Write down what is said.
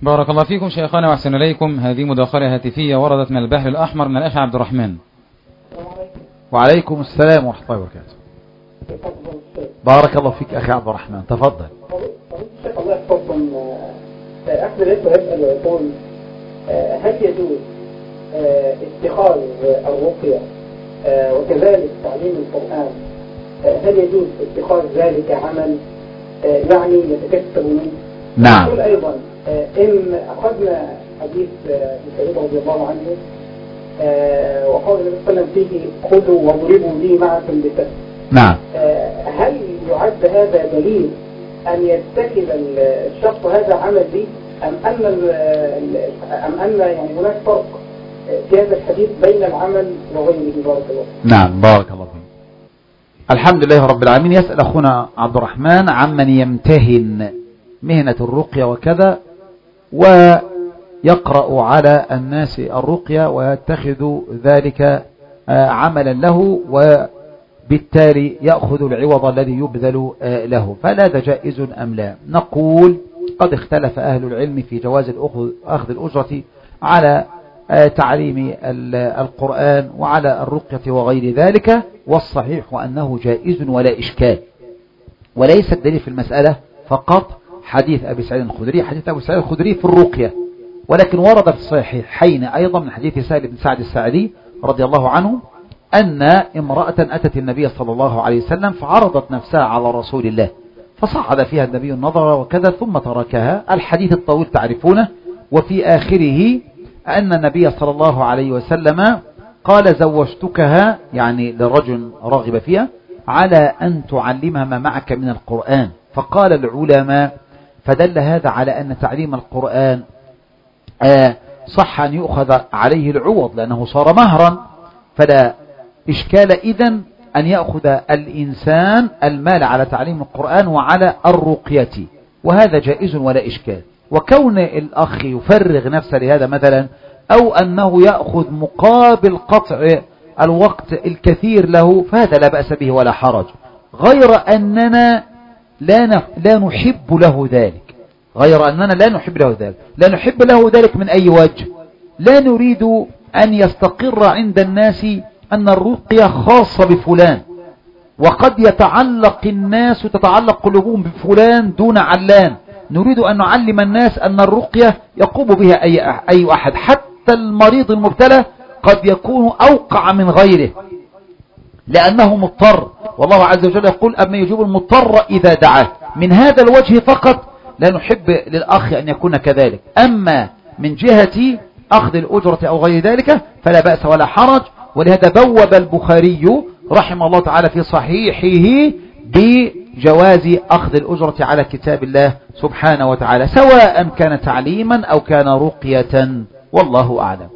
بارك الله فيكم شيخنا وأحسن إليكم. هذه مداخلة هاتفية وردت من البحر الأحمر من الأخ عبد الرحمن. وعليكم السلام ورحمة الله وبركاته. بارك الله فيك أخي عبد الرحمن، تفضل. الشيخ الله يحفظكم. أحد الإخوة يسأل ويقول هل يجوز اتخاذ الرقية وكذلك تعليم القرآن، هل يجوز اتخاذ ذلك عمل يعني يتكثر منه؟ نعم. يقول أيضا إن أخذنا حديث سعيد رضي الله عنه وقال النبي صلى الله عليه وسلم فيه خذوا واضربوا لي معكم بسهم. نعم. هل يعد هذا دليل أن يتخذ الشخص هذا عمل لي أم أن يعني هناك فرق في هذا الحديث بين العمل وغيره؟ بارك الله. نعم بارك الله فيك. الحمد لله رب العالمين. يسأل أخونا عبد الرحمن عمن يمتهن مهنة الرقية وكذا ويقرأ على الناس الرقية ويتخذ ذلك عملا له وبالتالي يأخذ العوض الذي يبذل له، فلا ده جائز أم لا؟ نقول قد اختلف أهل العلم في جواز أخذ الأجرة على تعليم القرآن وعلى الرقية وغير ذلك، والصحيح أنه جائز ولا إشكال، وليس الدليل في المسألة فقط حديث أبي سعيد الخدري. حديث أبي سعيد الخدري في الرقية، ولكن ورد في الصحيحين أيضا من حديث سهل بن سعد الساعدي رضي الله عنه أن امرأة أتت النبي صلى الله عليه وسلم فعرضت نفسها على رسول الله فصعد فيها النبي النظر وكذا ثم تركها. الحديث الطويل تعرفونه، وفي آخره أن النبي صلى الله عليه وسلم قال زوجتكها، يعني للرجل رغب فيها، على أن تعلمها ما معك من القرآن. فقال العلماء فدل هذا على أن تعليم القرآن صح أن يؤخذ عليه العوض لأنه صار مهرا، فلا إشكال إذن أن يأخذ الإنسان المال على تعليم القرآن وعلى الرقية، وهذا جائز ولا إشكال. وكون الأخ يفرغ نفسه لهذا مثلا، أو أنه يأخذ مقابل قطع الوقت الكثير له، فهذا لا بأس به ولا حرج، غير أننا لا نحب له ذلك. لا نحب له ذلك من أي وجه؟ لا نريد أن يستقر عند الناس أن الرقية خاصة بفلان، وقد تتعلق قلوبهم بفلان دون علان. نريد أن نعلم الناس أن الرقية يقوم بها أي أحد، حتى المريض المبتلى قد يكون أوقع من غيره لأنه مضطر، والله عز وجل يقول أما يجيب المضطر إذا دعاه. من هذا الوجه فقط لا نحب للأخ أن يكون كذلك. أما من جهة أخذ الأجرة أو غير ذلك فلا بأس ولا حرج. ولهذا بوب البخاري رحمه الله تعالى في صحيحه بجواز أخذ الأجرة على كتاب الله سبحانه وتعالى، سواء كان تعليما أو كان رقية، والله أعلم.